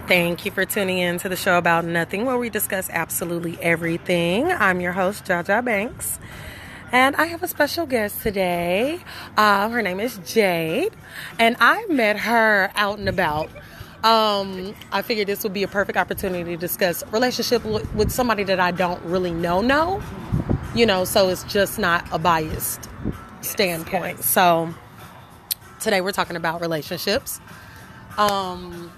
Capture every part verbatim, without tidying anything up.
Thank you for tuning in to the show about nothing, where we discuss absolutely everything. I'm your host, Jaja Banks, and I have a special guest today. Uh, her name is Jade, and I met her out and about. Um, I figured this would be a perfect opportunity to discuss relationship w- with somebody that I don't really know, know, you know, so it's just not a biased standpoint. Yes. So today we're talking about relationships. Um...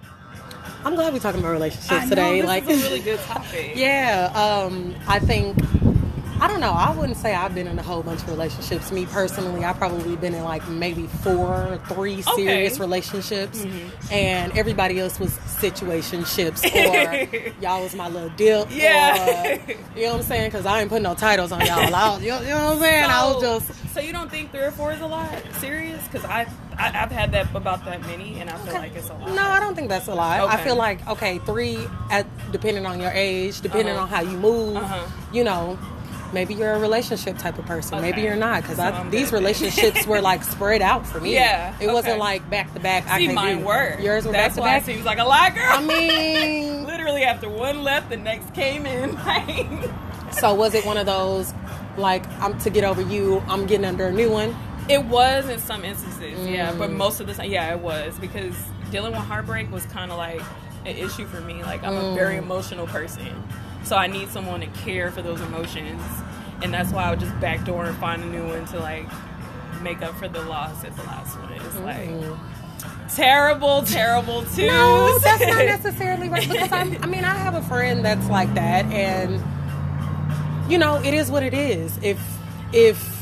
I'm glad we're talking about relationships I know, today. this like, is a really good topic. Yeah, um, I think, I don't know, I wouldn't say I've been in a whole bunch of relationships. Me personally, I've probably been in like maybe four or three Okay. serious relationships, Mm-hmm. and everybody else was situationships, or y'all was my little dip, Yeah. or, you know what I'm saying? Because I ain't putting no titles on y'all. I was, you, know, you know what I'm saying? So, I was just... So you don't think three or four is a lot? Serious? Because I've, I, I've had that about that many, and I feel like it's a lot. No, I don't think that's a lot. I Okay. feel like, okay, three, at, depending on your age, depending Uh-huh. on how you move, Uh-huh. you know, maybe you're a relationship type of person. Maybe Okay. you're not, because So I'm these good. relationships were like spread out for me. Yeah, It wasn't okay. like back to back. I See, can mine do. were. Yours were back That's to why back. it seems like a lot, girl. I mean, literally after one left, the next came in. Like, so was it one of those, like, I'm to get over you, I'm getting under a new one? it was in some instances, yeah, but Mm. most of the time, yeah, it was, because dealing with heartbreak was kind of like an issue for me. Like, I'm Mm. a very emotional person, so I need someone to care for those emotions, and that's why I would just backdoor and find a new one to like make up for the loss at the last one. It's like terrible, terrible too. No, that's not necessarily right. Because I'm, I mean, I have a friend that's like that, and you know, it is what it is. If if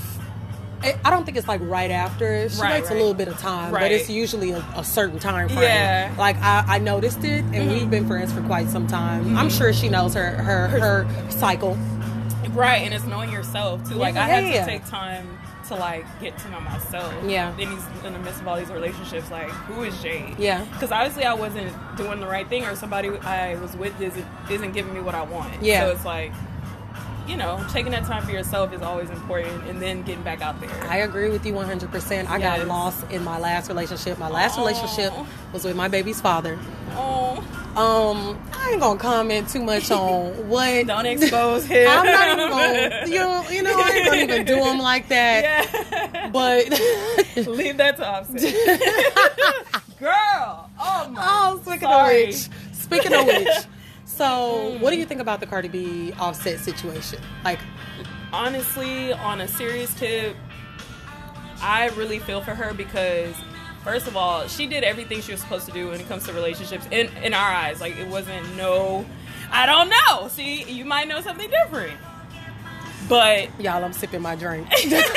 I don't think it's like right after. She Right, waits right. a little bit of time, but Right. it's usually a, a certain time frame. Yeah. Like I, I noticed it, and we've been friends for quite some time. I'm sure she knows her her her cycle. Right, and it's knowing yourself too. Like, I had Yeah. to take time to like get to know myself. Yeah. In these, in the midst of all these relationships, like, who is Jade? Yeah. Because obviously I wasn't doing the right thing, or somebody I was with isn't isn't giving me what I want. Yeah. So it's like, you know, taking that time for yourself is always important, and then getting back out there. I agree with you one hundred percent. I Yes. got lost in my last relationship. My last Aw. relationship was with my baby's father. Oh, Um, I ain't gonna comment too much on what. don't expose him. I'm not even gonna, you know, you know, I ain't gonna even do him like that. Yeah. But Leave that to Offset. Girl. Oh my. oh, speaking Sorry. of which, speaking of which, so what do you think about the Cardi B Offset situation? Like, Honestly, on a serious tip, I really feel for her because, first of all, she did everything she was supposed to do when it comes to relationships in, in our eyes. Like, it wasn't no, I don't know. See, you might know something different. But, y'all, I'm sipping my drink.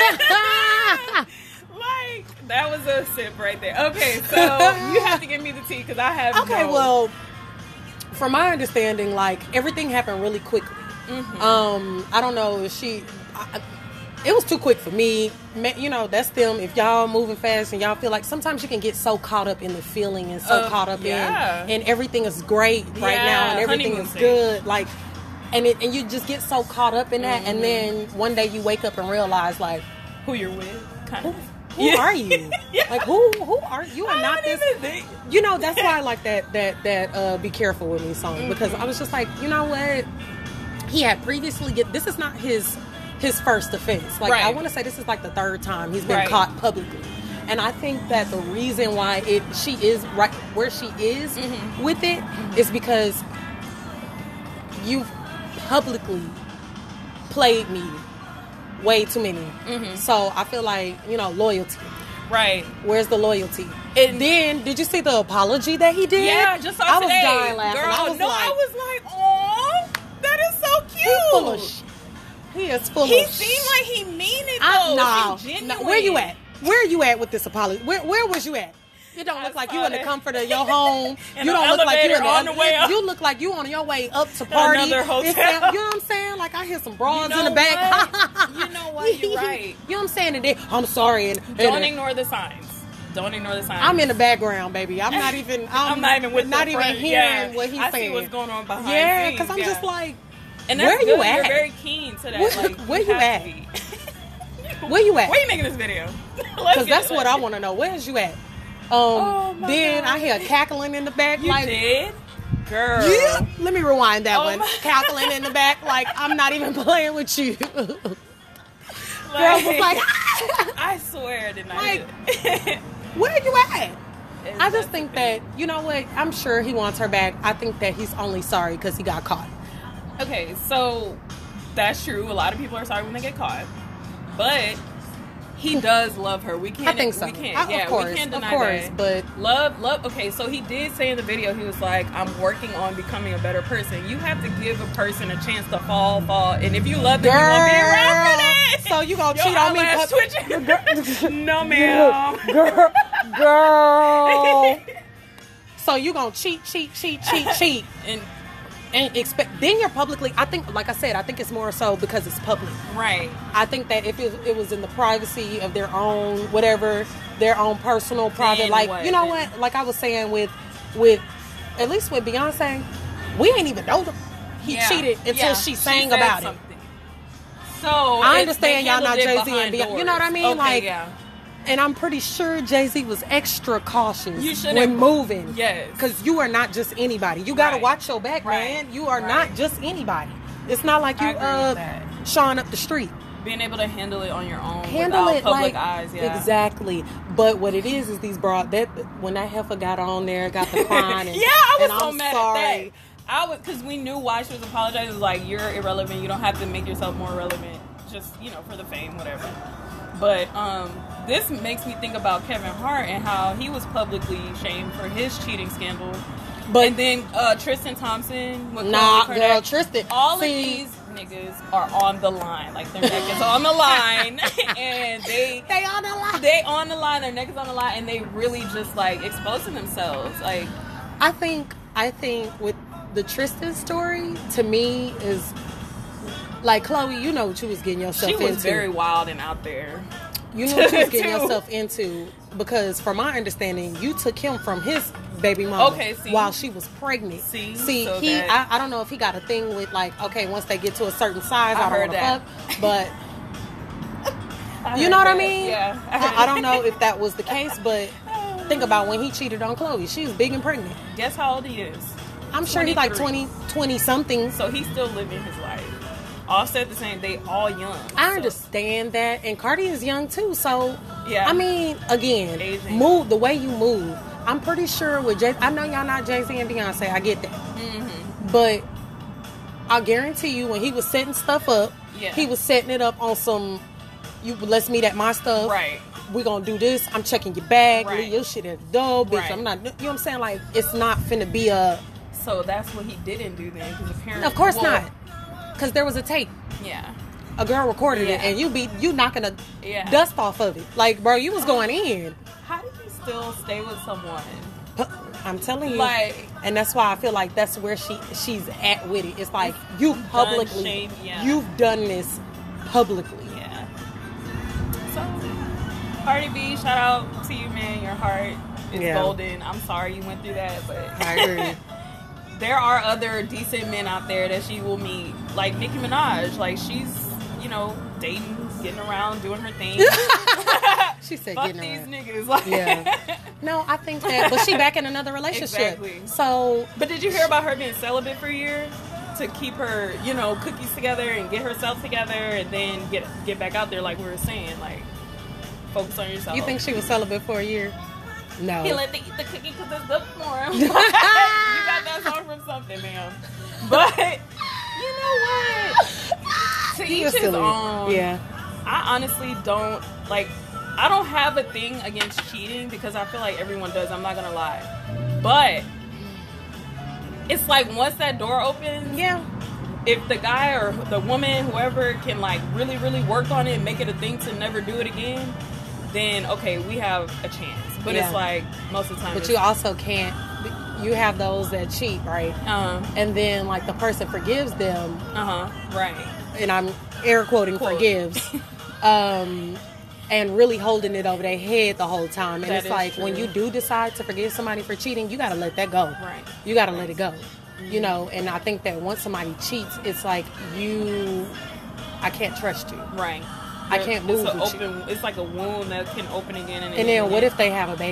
like, that was a sip right there. Okay, so you have to give me the tea because I have Okay, no- well, from my understanding, like, everything happened really quickly. Mm-hmm. Um, I don't know if she... I, it was too quick for me. Ma- You know, that's them. If y'all moving fast and y'all feel like... Sometimes you can get so caught up in the feeling and so Uh, caught up yeah. in... And everything is great right Yeah, now and everything honeymoon is stage. good. Like... And it, and you just get so caught up in that, Mm-hmm. and then one day you wake up and realize, like, who you're with, kind who, of. who are you? Like, who who are you? Are I not don't this. even think- You know, that's why I like that that that uh, "Be Careful with Me" song, because I was just like, you know what? He had previously get. This is not his his first offense. Like, Right. I want to say this is like the third time he's been Right. caught publicly. And I think that the reason why it she is right where she is Mm-hmm. with it is because you publicly played me way too many. Mm-hmm. So I feel like, you know, loyalty. Right. Where's the loyalty? And- And then, did you see the apology that he did? Yeah, just saw I was today. dying laughing. Girl, I was no, like, I was like, oh, that is so cute. he full of sh- He is full He of seemed sh- like he mean it I, though. no, He genuine. no, where you at? Where you at with this apology? Where Where was you at? You don't I look like saw you in the that. comfort of your home. In You the don't look like you in elevator on the way up. You look like you on your way up to party. Another hotel. It's that- you know what I'm saying? Like, I hear some bras You know in the back. what? You know what? You're right. You know what I'm saying? And then, I'm sorry. And, Don't and, ignore the signs. Don't ignore the signs. I'm in the background, baby. I'm not even. I'm, I'm not even with Not the even front. hearing Yeah. what he's I saying. see what's going on behind Yeah, scenes. because I'm yeah. just like, and that's where good. you at? You're very keen to that. Where- like, where you have at? to be. where you at? Where you making this video? Because that's what I want to know. Where's you at? Um, Oh, my then God. I hear cackling in the back. You like, did? Girl. Yeah. Let me rewind that Oh one. my- Cackling in the back, like I'm not even playing with you. Girl Like, was like, I swear, did not. Like, Like, where you at? I just think that, you know what? I'm sure he wants her back. I think that he's only sorry because he got caught. Okay, so that's true. A lot of people are sorry when they get caught, but he does love her. We can't. I think so. We can't. I- yeah, of course, we can't of deny course, that. but love, love. Okay, so he did say in the video, he was like, "I'm working on becoming a better person." You have to give a person a chance to fall, fall, and if you love them, girl, you won't be around for that. so you gonna Your cheat on me? eyelash Cause- twitching. No, ma'am. girl, girl. So you gonna cheat, cheat, cheat, cheat, cheat, And and expect? Then you're publicly. I think, like I said, I think it's more so because it's public. right. I think that if it, it was in the privacy of their own, whatever, their own personal, private, Then like what? you know Then- what? Like I was saying with, with, at least with Beyonce, we ain't even know them. He Yeah. cheated until Yeah. she She sang said about something. So I it- understand they y'all not handled it Jay-Z and behind Beyonce. You know what I doors. mean? Okay, Like, yeah. it. And I'm pretty sure Jay-Z was extra cautious You shouldn't- when moving. Yes. Because you are not just anybody. You got to Right. watch your back, Right. man. You are Right. not just anybody. It's not like I you agree with uh that. showing up the street. Being able to handle it on your own Handle without it public like eyes, yeah. exactly. But what it is is these broad that when that heifer got on there, got the fine. And, yeah, I was and so I'm mad sorry. at that. I was because we knew why she was apologizing. It was like, you're irrelevant. You don't have to make yourself more relevant. Just, you know, for the fame, whatever. But um, this makes me think about Kevin Hart and how he was publicly shamed for his cheating scandal. But and then uh, Tristan Thompson. With nah, Khloe girl, Kardashian. Tristan. All see, of these niggas are on the line. Like, their neck is on the line. And they... they on the line. They on the line, their neck is on the line, and they really just like exposing themselves. Like, I think I think with the Tristan story, to me is like Khloe. You know what you was getting yourself she was into. very wild and out there. You know what you was getting Too. yourself into because, from my understanding, you took him from his baby mama Okay, see? while she was pregnant. See? see, So he. that- I, I don't know if he got a thing with like, okay, once they get to a certain size, I I, don't heard want to that. fuck, but. I You heard know what I that. mean? Yeah. I, I don't know if that was the case, but think about when he cheated on Khloe. She was big and pregnant. Guess how old he is? I'm sure he's like twenty-three. twenty, twenty something. So he's still living his life. Offset the same. They all young. I So, understand that, and Cardi is young too. So, Yeah. I mean, again, Aging. move the way you move. I'm pretty sure with Jay. I know y'all not Jay Z and Beyonce. I get that, Mm-hmm. but I guarantee you, when he was setting stuff up, Yeah. he was setting it up on some. You let's meet at my stuff. Right. We gonna do this. I'm checking your bag. Right. Leave your shit at the door, bitch. Right. I'm not. You know what I'm saying? Like, it's not finna be a. So that's what he didn't do then, because apparently, Of course well, not, because there was a tape. Yeah. A girl recorded it, Yeah. and you be you knocking the Yeah. dust off of it. Like, bro, you was going in. How did you still stay with someone? I'm telling you, Like- and that's why I feel like that's where she she's at with it. It's like you publicly, shame, yeah. you've done this publicly. Yeah. So, Cardi B, shout out to you, man. Your heart is Yeah. golden. I'm sorry you went through that, but I agree. there are other decent men out there that she will meet, like Nicki Minaj. Like, she's, you know, dating, getting around, doing her thing. She said, Fuck "Getting these around." niggas. Like, Yeah. No, I think that, but she back in another relationship. Exactly. So, But did you hear about her being celibate for a year to keep her, you know, cookies together and get herself together, and then get get back out there, like we were saying, like focus on yourself. you think she was celibate for a year? No. He let to eat the cookie because it's good for him. You got that song from something, ma'am. But you know what? To He each was his silly. own. Yeah. I honestly don't like. I don't have a thing against cheating because I feel like everyone does. I'm not gonna lie, but it's like once that door opens, Yeah. if the guy or the woman, whoever, can like really, really work on it and make it a thing to never do it again, then okay, we have a chance. But Yeah. it's like most of the time, But it's, you also can't. You have those that cheat, right? uh And then, like, the person forgives them, huh, right, and I'm air quoting Quote. forgives, um, and really holding it over their head the whole time. And That it's is like when true. you do decide to forgive somebody for cheating, you got to let that go. Right. You got to let it go. You know, and I think that once somebody cheats, it's like you, I can't trust you. right. I can't move It's, a with you. open, it's like a wound that can open again, and, And then what if they have a baby?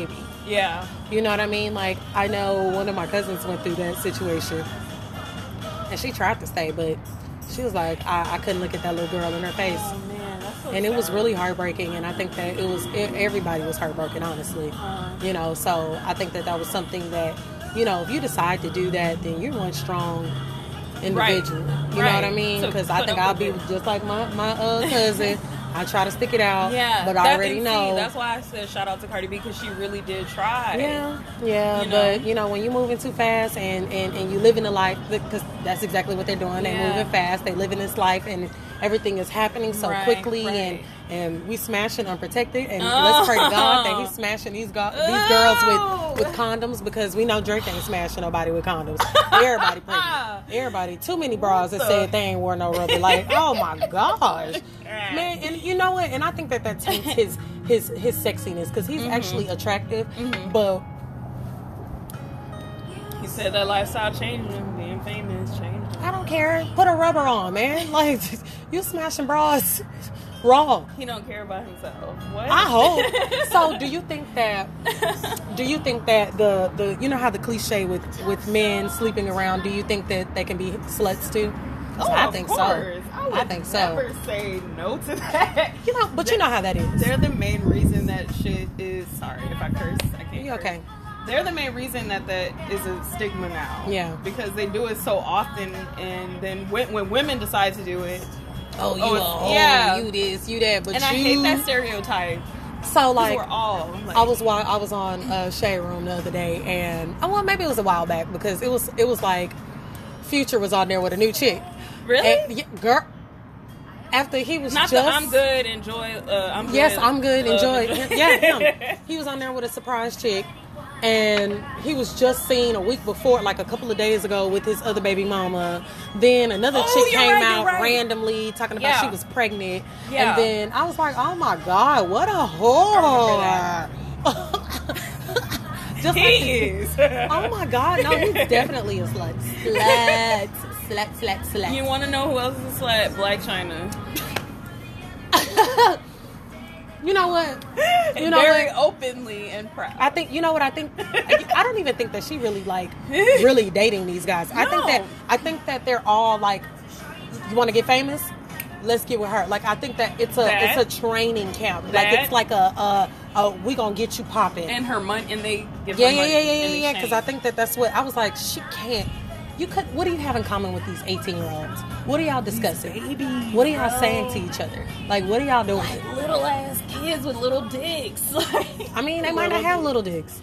Yeah. You know what I mean? Like, I know one of my cousins went through that situation. And she tried to stay, but she was like, I, I couldn't look at that little girl in her face. Oh, man. That's so And it was sad. really heartbreaking. And I think that it was, it, everybody was heartbroken, honestly. Uh, You know, so I think that that was something that, you know, if you decide to do that, then you're one strong individual. Right. You know Right. what I mean? To Because I put think up I'll with be it. just like my, my uh, cousin. I try to stick it out. Yeah. But that- I already and know. See, that's why I said shout out to Cardi B, because she really did try. Yeah, yeah, You know? but you know when you're moving too fast and, and, and you live in a life, because that's exactly what they're doing. They're Yeah. moving fast. They live in this life, and everything is happening so Right, quickly, right. and and we smashing unprotected. And Oh. let's pray to God that He's smashing these go- these Oh. girls with, with condoms, because we know Drake ain't smashing nobody with condoms. Everybody pregnant. Everybody. Too many bras that the- said they ain't wore no rubber. Like, oh my gosh, man. And you know what? And I think that that taints his his his sexiness, because he's Mm-hmm. actually attractive, but. He said that lifestyle changed him. Being famous changed him. I don't care. Put a rubber on, man. Like, you smashing bras raw. He don't care about himself. What? I hope. So, do you think that? Do you think that the the you know how the cliche with with men sleeping around? Do you think that they can be sluts too? Oh, I of think course. so. I, would I think so. never say no to that. You know, but you know how that is. They're the main reason that shit is. Sorry if I curse. I can't. You curse. okay? They're the main reason that that is a stigma now. Yeah. Because they do it so often, and then when, when women decide to do it, Oh, you Oh, are, oh, yeah. you this, you that, but and you. I hate that stereotype. So Like, like, we're all. Like, I was wa- I was on uh, Shade Room the other day, and oh, well, maybe it was a while back, because it was it was like Future was on there with a new chick. Really? And, yeah, girl. After he was Not just, that I'm good. Enjoy. Uh, I'm good. yes, I'm good. uh, Enjoy. Yeah, him. He was on there with a surprise chick, and he was just seen a week before, like a couple of days ago, with his other baby mama. Then another Oh, chick you're came right, you're out right. randomly talking about Yeah. she was pregnant, Yeah. and then I was like, oh my god, what a I whore! Just He like, is. oh my god, no, he's definitely a slut, slut, slut, slut, slut. You want to know who else is a slut? Black China. You know what? You know Very what? openly and proud. I think you know what I think. I don't even think that she really like really dating these guys. I think No. that I think that they're all like, you want to get famous? Let's get with her. Like, I think that it's a That. it's a training camp. Like, That. it's like a, a, a we gonna get you popping. and her money, and they give Yeah, her yeah, money yeah, yeah, in yeah, yeah. Because I exchange. think that that's what I was like. She can't. You could. What do you have in common with these eighteen year olds? What are y'all discussing? babies, What are y'all bro. saying to each other? Like, what are y'all doing? Like little ass kids with little dicks. Like, I mean, they might not have little dicks.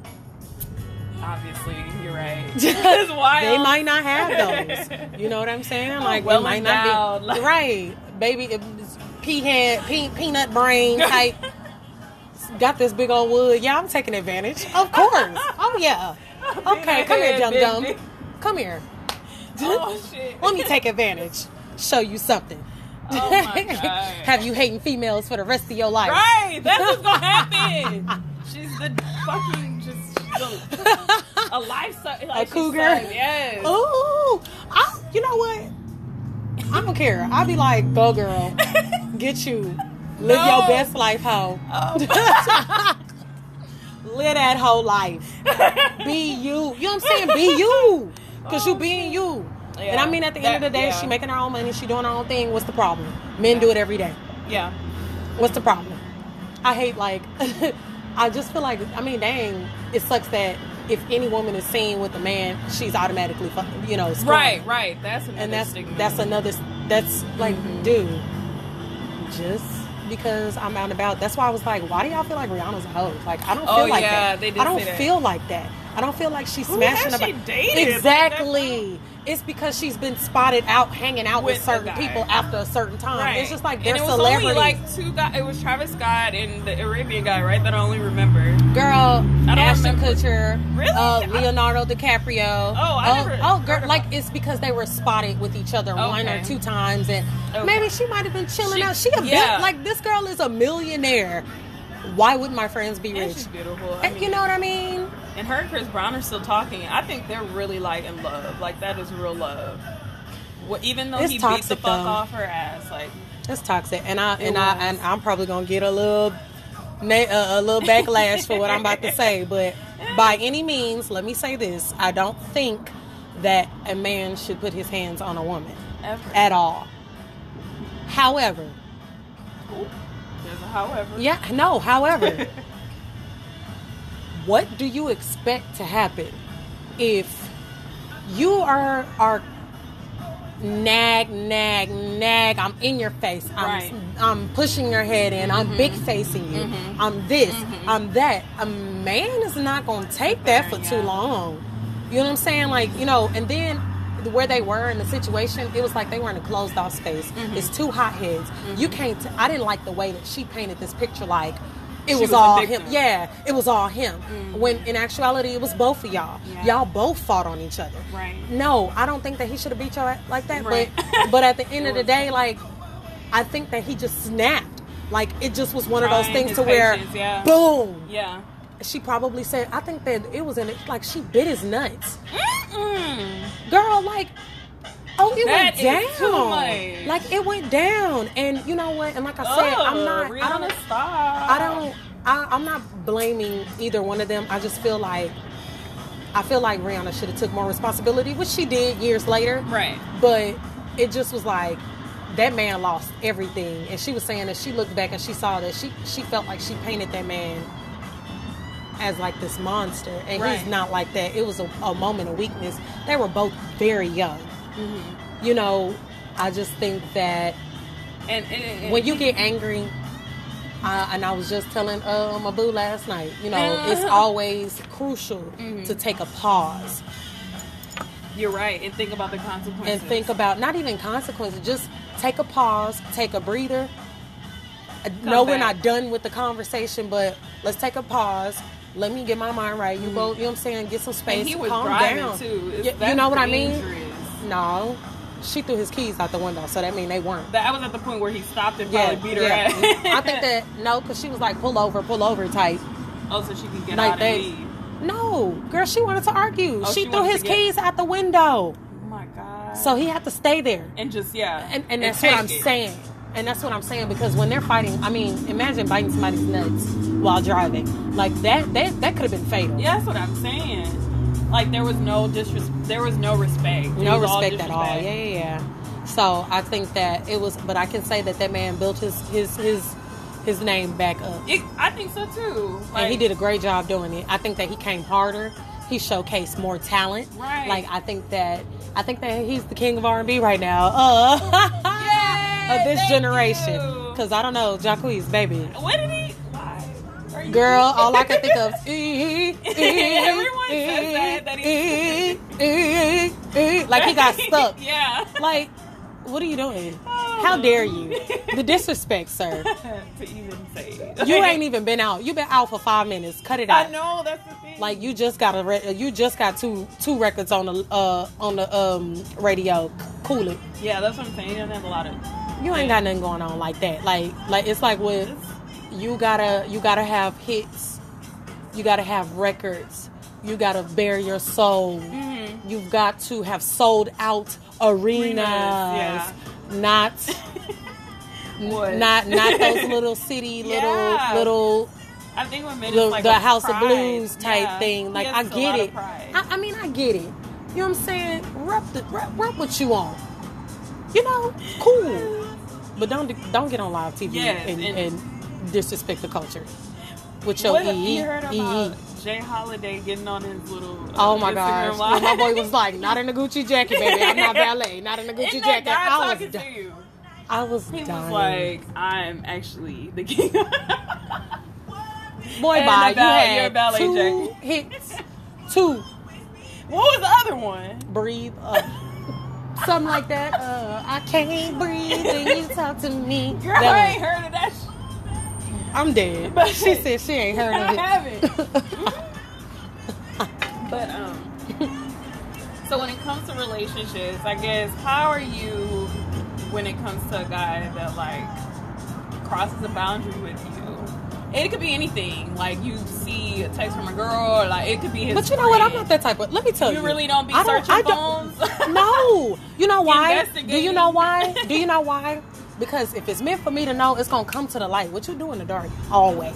Obviously, you're right. It's wild. They might not have those. You know what I'm saying? Like, well they might endowed, not be like- right, baby. It's pea head, pea, peanut brain type. Got this big old wood. Yeah, I'm taking advantage. Of course. Oh yeah. Okay, come here, Peanut dum head, dum. big- Come here. Oh shit. Let me take advantage. Show you something. Oh my God. Have you hating females for the rest of your life? Right, that's what's gonna happen. She's the fucking just she's a, a life size, like A she's cougar? size, yes. Ooh, I, you know what? I don't care. I'll be like, go girl, get you, live No. your best life, hoe. Oh. Live that whole life. Be you. You know what I'm saying? Be you, cause you being you. And Yeah. I mean, at the end of That- the day, yeah. she making her own money. She doing her own thing. What's the problem? Men do it every day. Yeah. What's the problem? I hate like I just feel like I mean, dang, it sucks that if any woman is seen with a man, she's automatically fu- you know scorned. Right, right. That's another And that's stigma. that's another that's like, dude, just because I'm out and about. That's why I was like, why do y'all feel like Rihanna's a hoe? Like, I don't feel Oh, like yeah, that. they did I don't say that. feel like that. I don't feel like she's Who smashing has she about dated? exactly. It's because she's been spotted out hanging out with, With a certain guy. people after a certain time. Right. It's just like they're and it was celebrities. only like two guys. It was Travis Scott and the Arabian guy, right? That I only remember. Girl, I don't Ashton remember. Kutcher, Really? uh, I- Leonardo DiCaprio. Oh, I oh, never oh, heard girl, about- like it's because they were spotted with each other one Okay. or two times, and Okay. maybe she might have been chilling She- out. She a bit yeah. like this girl is a millionaire. Why wouldn't my friends be And rich? she's beautiful. I And mean, you know what I mean? And her and Chris Brown are still talking. I think they're really like in love. Like that is real love. Well, even though It's he beat the toxic, fuck though. off her ass, like It's toxic, and I It and I was. and I'm probably gonna get a little na- uh, a little backlash for what I'm about to say, but by any means, let me say this: I don't think that a man should put his hands on a woman Ever. at all. However, Ooh, there's a however. yeah, no. However, what do you expect to happen if you are are nag, nag, nag? I'm in your face. I'm, Right. I'm pushing your head in. I'm Mhm. big facing you. Mhm. I'm this. Mhm. I'm that. A man is not going to take that for too Yeah. long. You know what I'm saying? Like, you know, and then where they were in the situation, it was like they were in a closed off space. Mhm. It's two hotheads. You can't. T- I didn't like the way that she painted this picture. Like it She was, was a all him. victim. Yeah, it was all him. Mhm. When in actuality, it was both of y'all. Yeah. Y'all both fought on each other. Right. No, I don't think that he should have beat y'all like that. Right. But but at the end It of the was- day, like I think that he just snapped. Like it just was one of those Trying things his to where, patience, yeah. boom. Yeah. She probably said, I think that it was in it, like she bit his nuts. Mm-mm. Girl, like, oh, it That went down. is too much. Like it went down, and you know what? And like I said, I'm not. Rihanna, I don't. stop. I don't. I, I'm not blaming either one of them. I just feel like. I feel like Rihanna should have took more responsibility, which she did years later. Right. But it just was like that man lost everything, and she was saying that she looked back and she saw that she she felt like she painted that man as like this monster, and Right. he's not like that. It was a, a moment of weakness. They were both very young. Mm-hmm. You know, I just think that And, and, and when you get angry, uh, and I was just telling uh, my boo last night, you know, Uh-huh. it's always crucial Mhm. to take a pause you're right, and think about the consequences. and think about not even consequences. Just take a pause, take a breather. Uh, No, we're back. not done with the conversation, but let's take a pause. Let me get my mind right. You go, you know what I'm saying? Get some space. And he was calm driving down. too. It's- Y- you that's know what I mean? dangerous. No, she threw his keys out the window, so that mean they weren't. That I was at the point where he stopped and Yeah, probably beat her yeah. ass. I think that no, because she was like pull over, pull over type. Oh, so she could get Like out they- and leave. No, girl, she wanted to argue. Oh, she, she threw wanted his to get- keys out the window, Oh my god. so he had to stay there. and just yeah, And, and that's what take I'm it. saying. And that's what I'm saying because when they're fighting, I mean, imagine biting somebody's nuts while driving. Like that, that, that could have been fatal. Yeah, that's what I'm saying. Like there was no disres- there was no respect. It No was all respect at all. Yeah, disrespect. yeah, yeah. So I think that it was, but I can say that that man built his his his his name back up, It, I think so too. Like, and he did a great job doing it. I think that he came harder. He showcased more talent. Right. Like I think that I think that he's the king of R and B right now. Uh, Yay, of this thank generation. you. Because I don't know, Jacquees, baby. What did he? Why? Are you- Girl, all I can think of is e, e, Everyone says that, that e, e, e, like he got stuck. Yeah. Like, what are you doing? Oh. How dare you? The disrespect, sir. to even say. You ain't even been out. You've been out for five minutes. Cut it out. I know that's the thing. Like you just got a re- you just got two two records on the uh on the um radio. Cool it. yeah, that's what I'm saying. He doesn't have a lot of. You ain't got nothing going on like that. Like like it's like with you gotta you gotta have hits. You gotta have records. You gotta bear your soul. Mhm. You've got to have sold out arenas. yeah. Not What? not not those little city little Yeah. little I think when men the, is like the a House pride. of Blues type Yeah. thing. He Like has I a get lot of it. pride. I, I mean I get it. You know what I'm saying? Rep the rep, rep what you want. You know, cool. But don't don't get on live T V Yes, and, and- and disrespect the culture with your What E have E. you heard E E. about Jay Holiday getting on his little uh, Oh my Instagram gosh! live? When my boy was like, "Not in a Gucci jacket, baby. I'm not ballet. Not in a Gucci Isn't that jacket." guy I was, talking di- to you? I was He dying. was like, "I'm actually the king." "Boy, and bye. a ball- You your had ballet two jacket." hits, two. What was the other one? Breathe up." Something like that. Uh, I can't breathe when you talk to me. Girl, That I one. ain't heard of that. Sh- I'm dead. But- She said she ain't heard I of it. haven't. But um, so when it comes to relationships, I guess how are you when it comes to a guy that like crosses a boundary with you? And it could be anything. Like you see a text from a girl, or like it could be his. But you know what? I'm friend. not that type of. Let me tell you. You really don't be I don't- searching I don't- phones? No. You know why? Do you Investigating. know why? Do you know why? Because if it's meant for me to know, it's gonna come to the light. What you do in the dark, always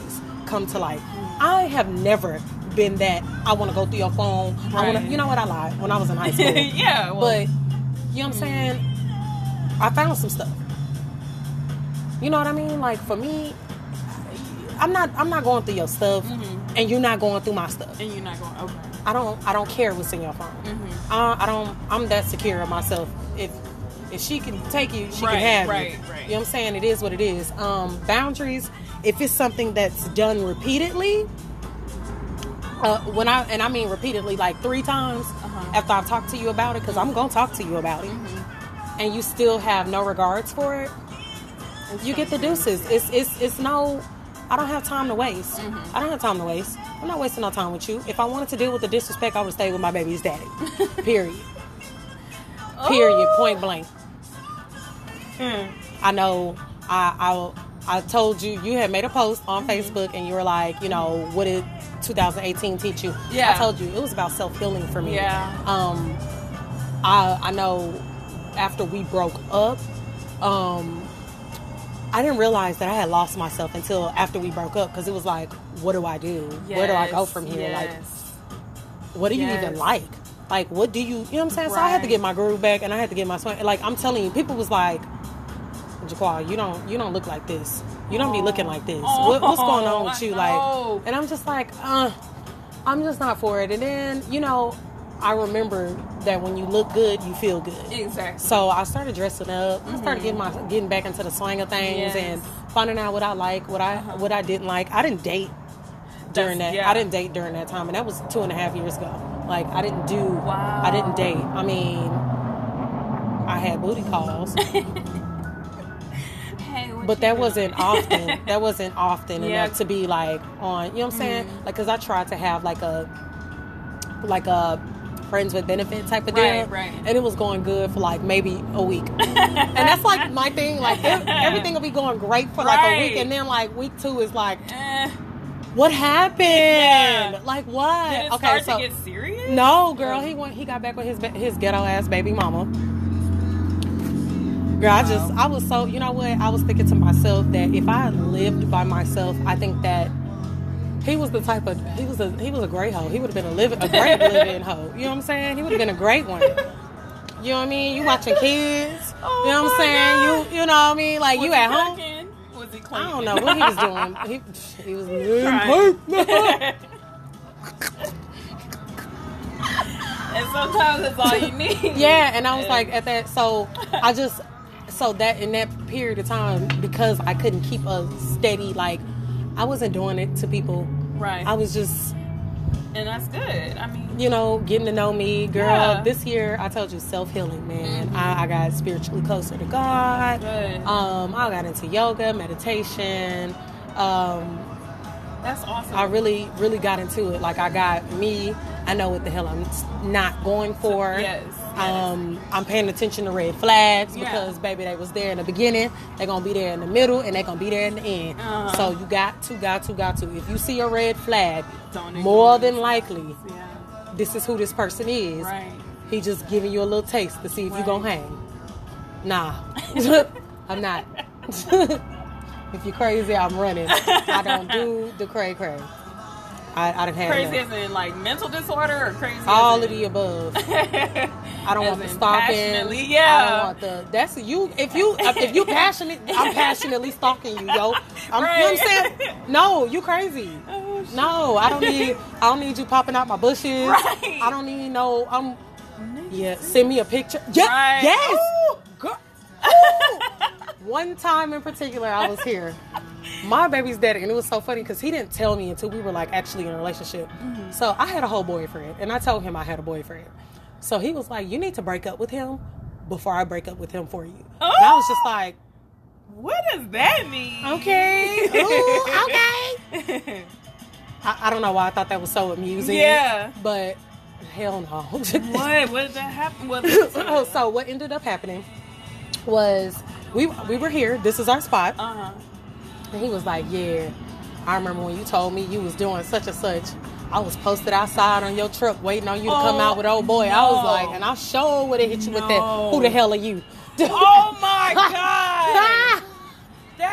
come to light. I have never been that I want to go through your phone. Right. I want to, you know what, I lied when I was in high school. Yeah, well, but you know what I'm saying? I found some stuff. You know what I mean? Like for me, I'm not I'm not going through your stuff, mm-hmm. and you're not going through my stuff. And you're not going. Okay. I don't I don't care what's in your phone. Mm-hmm. I, I don't. I'm that secure of myself. If if she can take you, she right, can have right, you. Right. You know what I'm saying? It is what it is. Um, boundaries. If it's something that's done repeatedly, uh, when I and I mean repeatedly, like three times uh-huh. after I've talked to you about it, because I'm gonna talk to you about it, mm-hmm. and you still have no regards for it, it's you get the deuces. It's it's it's no. I don't have time to waste. Mm-hmm. I don't have time to waste. I'm not wasting no time with you. If I wanted to deal with the disrespect, I would stay with my baby's daddy. Period. Oh. Period. Point blank. Mm. I know. I, I I told you you had made a post on mm-hmm. Facebook and you were like, you know, what did two thousand eighteen teach you? Yeah. I told you it was about self healing for me. Yeah. Um. I I know. After we broke up, um. I didn't realize that I had lost myself until after we broke up, because it was like, what do I do? Yes, where do I go from here? Yes. Like, what do you yes. even like? Like, what do you, you know what I'm saying? Right. So I had to get my groove back, and I had to get my swing. Like, I'm telling you, people was like, Jaquan, you don't, you don't look like this. You don't be looking like this. Oh, what, what's going on with I you? know. Like, and I'm just like, uh, I'm just not for it. And then, you know, I remember that when you look good, you feel good. Exactly. So I started dressing up. Mm-hmm. I started getting my getting back into the swing of things, yes. and finding out what I like, what I uh-huh. what I didn't like. I didn't date during That's, that. yeah. I didn't date during that time, and that was two and a half years ago. Like I didn't do. Wow. I didn't date. I mean, I had booty calls. Hey, but that wasn't often. That wasn't often yeah. enough to be like on. You know what I'm saying? Mm-hmm. Like, cause I tried to have like a like a. friends with benefit type of deal, right, right. and it was going good for like maybe a week, and that's like my thing. Like everything will be going great for like right. a week, and then like week two is like, eh. what happened? Yeah. Like what? Did it okay, start so to get serious? no, girl, he went. He got back with his his ghetto ass baby mama. Girl, I just I was so you know what I was thinking to myself that if I had lived by myself, I think that. He was the type of he was a he was a great hoe. He would have been a living a great living hoe. You know what I'm saying? He would have been a great one. You know what I mean? You watching kids. Oh you know what I'm saying? God. You you know what I mean? Like was you he at home. cooking? Was he cleaning? I don't know what he was doing. He he was and sometimes that's all you need. Yeah, and I was like at that. So I just so that in that period of time, because I couldn't keep a steady like. I wasn't doing it to people. Right. I was just... And that's good. I mean... You know, getting to know me. Girl, yeah. This year, I told you, self-healing, man. Mm-hmm. I, I got spiritually closer to God. Good. Um, I got into yoga, meditation. Um, that's awesome. I really, really got into it. Like, I got me. I know what the hell I'm not going for. Yes. Um, I'm paying attention to red flags yeah. because, baby, they was there in the beginning. They're going to be there in the middle, and they're going to be there in the end. Uh-huh. So you got to, got to, got to. If you see a red flag, Don't more than likely, yeah. this is who this person is. Right. He just giving you a little taste to see if right. you're going to hang. Nah. I'm not. If you're crazy, I'm running. I don't do the cray cray. I, I done had crazy enough. as in like mental disorder or crazy all as of in... the above. I don't as want the in stalking. passionately, yeah. I don't want the that's you if you if you passionate I'm passionately stalking you, yo. I'm, right. You know what I'm saying? No, you crazy. Oh, shit. No, I don't need I don't need you popping out my bushes. Right. I don't need no I'm yeah, send me a picture. Yeah, right. yes. Ooh. Girl. Ooh. One time in particular I was here. My baby's daddy, and it was so funny because he didn't tell me until we were like actually in a relationship. Mm-hmm. So I had a whole boyfriend, and I told him I had a boyfriend. So he was like, "You need to break up with him before I break up with him for you." Oh! And I was just like, "What does that mean?" Okay, ooh, okay. I, I don't know why I thought that was so amusing. Yeah, but hell no. What? What did that happen? What oh, so what ended up happening was we we were here. This is our spot. Uh huh. And he was like, yeah, I remember when you told me you was doing such and such. I was posted outside on your truck waiting on you to oh, come out with old boy. No. I was like, and I sure would have hit you no. with that. Who the hell are you? Oh, my God. That nigga was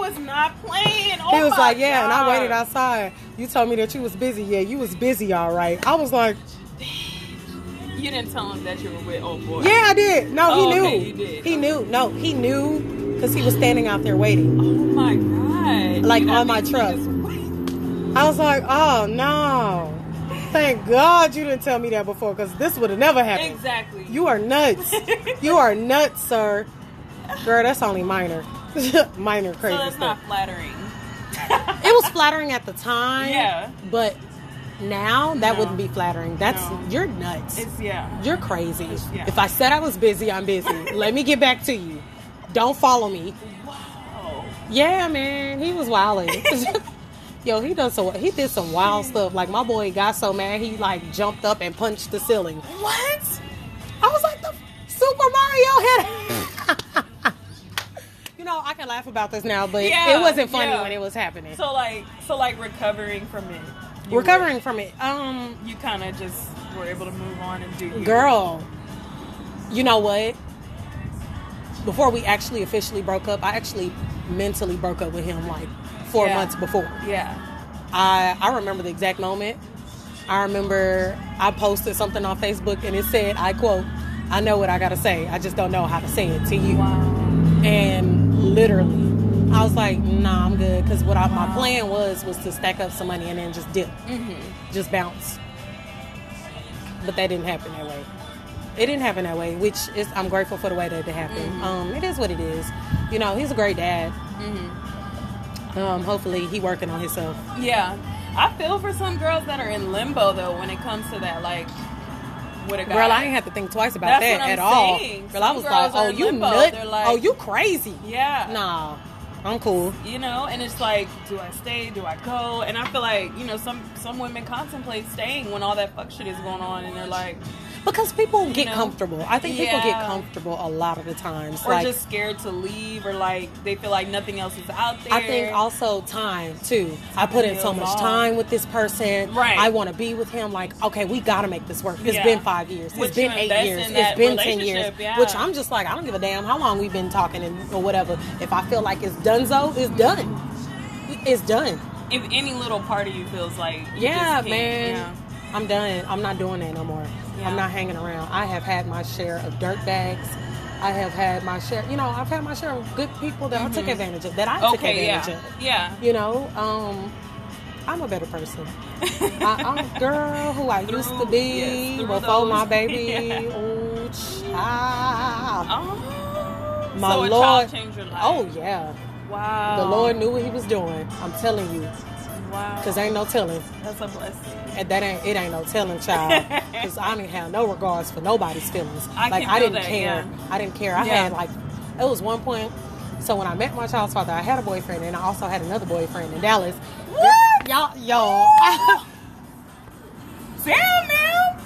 was not playing. Oh he was my like, yeah, God. and I waited outside. You told me that you was busy. Yeah, you was busy, all right. I was like, you didn't tell him that you were with old boy. yeah, I did. No, Oh, he knew. okay, you did. He knew. No, he knew because he was standing out there waiting. Oh my God. Like, You on got my me truck. just wait. I was like, oh, no. Thank God you didn't tell me that before because this would have never happened. Exactly. You are nuts. You are nuts, sir. Girl, that's only minor. Minor crazy So that's stuff. not flattering. It was flattering at the time. Yeah. But now that No. wouldn't be flattering. That's No. you're nuts. It's, yeah. You're crazy. Yeah. If I said I was busy, I'm busy. Let me get back to you. Don't follow me. Wow. Yeah, man. He was wilding. Yo, he done so he did some wild stuff. Like my boy got so mad he like jumped up and punched the ceiling. What? I was like the Super Mario hit. You know, I can laugh about this now, but Yeah, it wasn't funny yeah. when it was happening. So like, so like recovering from it. you Recovering were- from it. Um you kind of just were able to move on and do you. Girl, you know what? Before we actually officially broke up, I actually mentally broke up with him like four Yeah. months before. Yeah. I I remember the exact moment. I remember I posted something on Facebook and it said, I quote, I know what I gotta say. I just don't know how to say it to you. Wow. And literally, I was like, nah, I'm good. Because what I, my plan was, was to stack up some money and then just dip. Mm-hmm. Just bounce. But that didn't happen that way. It didn't happen that way, which is, I'm grateful for the way that it happened. Mm-hmm. Um, it is what it is. You know, he's a great dad. Mm-hmm. Um, hopefully he working on himself. Yeah. I feel for some girls that are in limbo though when it comes to that, like with a guy. Girl, I ain't have to think twice about That's that what I'm at all. saying. Girl, I Some was girls like, are oh, in you limbo. nut? They're like- Oh, you crazy? Yeah. Nah, I'm cool. You know, and it's like, do I stay? Do I go? And I feel like, you know, some some women contemplate staying when all that fuck shit is going on, and they're like, Because people get know? comfortable. I think people get Yeah. comfortable a lot of the times. or like, just scared to leave, or like they feel like nothing else is out there. I think also time too. I put in so heals much all. time with this person. Right. I want to be with him. Like, okay, we got to make this work. It's Yeah. been five years. Which It's been you eight invest years. in It's that been ten years. relationship, yeah. Which I'm just like, I don't give a damn how long we've been talking and or whatever. If I feel like it's donezo, it's done. It's done. if any little part of you feels like, you Yeah, just can't, man. yeah. I'm done. I'm not doing that no more. Yeah. I'm not hanging around. I have had my share of dirt bags. I have had my share, you know, I've had my share of good people that I took advantage of, that I took Okay, advantage yeah, of. yeah. You know, um, I'm a better person. I, I'm a girl who I used to Through- be yes, through before those- my baby. Yeah. Oh, child. Oh, My so a Lord. child changed your life. Oh, yeah. Wow. The Lord knew what he was doing. I'm telling you. Wow. Because ain't no telling. That's a blessing. And that ain't, it ain't no telling, child. Because I didn't have no regards for nobody's feelings. I like, can I feel didn't that, care. yeah. I didn't care. I Yeah. had, like, it was one point. So when I met my child's father, I had a boyfriend, and I also had another boyfriend in Dallas. What? Y'all, yo. Damn, man.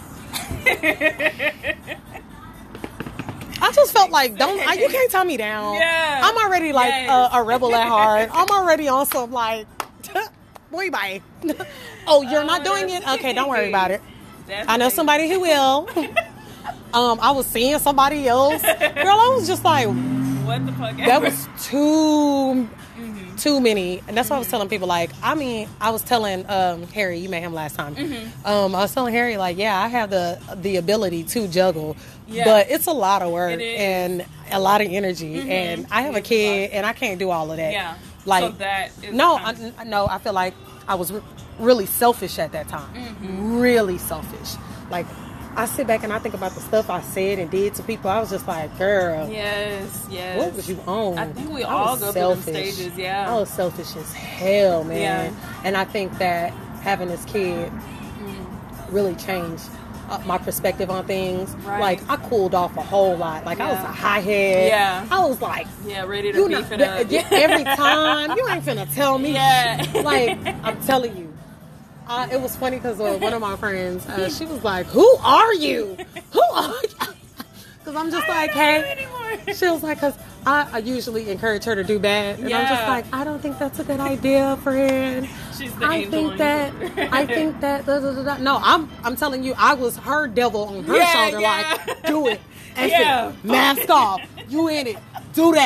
I just felt like, don't, I, you can't tell me down. Yeah. I'm already like Yes. a, a rebel at heart. I'm already on some like, boy, bye. Oh, you're not doing it? Okay, don't worry about it. That's I know like- somebody who will. um, I was seeing somebody else. Girl, I was just like, What the fuck? that ever. was too, too many. And that's what I was telling people. Like, I mean, I was telling um, Harry, you met him last time. Um, I was telling Harry, like, yeah, I have the the ability to juggle, Yeah. but it's a lot of work It is. and a lot of energy. And I have a It is a kid, lot. and I can't do all of that. Yeah. Like, so that is no, kind of- I, no, I feel like I was re- really selfish at that time. Mm-hmm. Really selfish. Like, I sit back and I think about the stuff I said and did to people. I was just like, girl, Yes, yes. what was you on? I think we I all was go selfish. through them stages, yeah. I was selfish as hell, man. Yeah. And I think that having this kid Mm. really changed uh, my perspective on things. Right. Like, I cooled off a whole lot. Like, I was Yeah. a high head. Yeah. I was like, Yeah, ready to you beef know, it up. yeah, every time you ain't finna tell me. Yeah. Like, I'm telling you. Uh, it was funny because uh, one of my friends, uh, she was like, "Who are you? Who are you?" Because I'm just like, "Hey." She was like, "Cause I, I usually encourage her to do bad, and I'm just Yeah. like, I don't think that's a good idea, friend. She's the I angel think on that you. I think that da, da, da, da. No, I'm I'm telling you, I was her devil on her Yeah, shoulder, yeah. like, do it, and Yeah. mask off. You in it? Do that.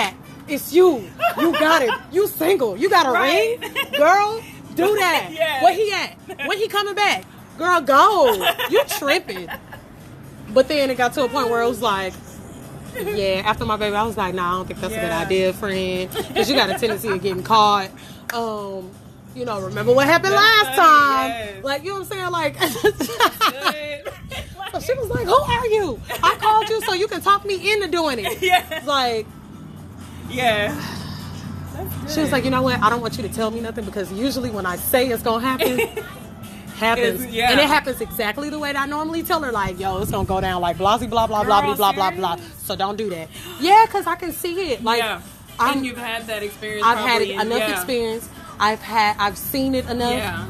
it's you. You got it. You single. You got a Right. ring? Girl, do that. Yeah. Where he at? When he coming back? Girl, go. You tripping. But then it got to a point where it was like, yeah, after my baby, I was like, nah, I don't think that's Yeah. a good idea, friend. Because you got a tendency of getting caught. Um, you know, remember what happened That's last funny, time? yes. Like, you know what I'm saying? Like, Good. so she was like, who are you? I called you so you can talk me into doing it. Yeah. Like, Yeah. That's she was good. like, you know what? I don't want you to tell me nothing because usually when I say it's going to happen, happens. It's- yeah. And it happens exactly the way that I normally tell her, like, yo, it's going to go down like blah, blah, blah, blah, blah, Girl, blah, blah, blah. serious? So don't do that. Yeah, because I can see it. Like, yeah. I'm, And you've had that experience. I've had probably, enough yeah. experience. I've had, I've seen it enough. Yeah.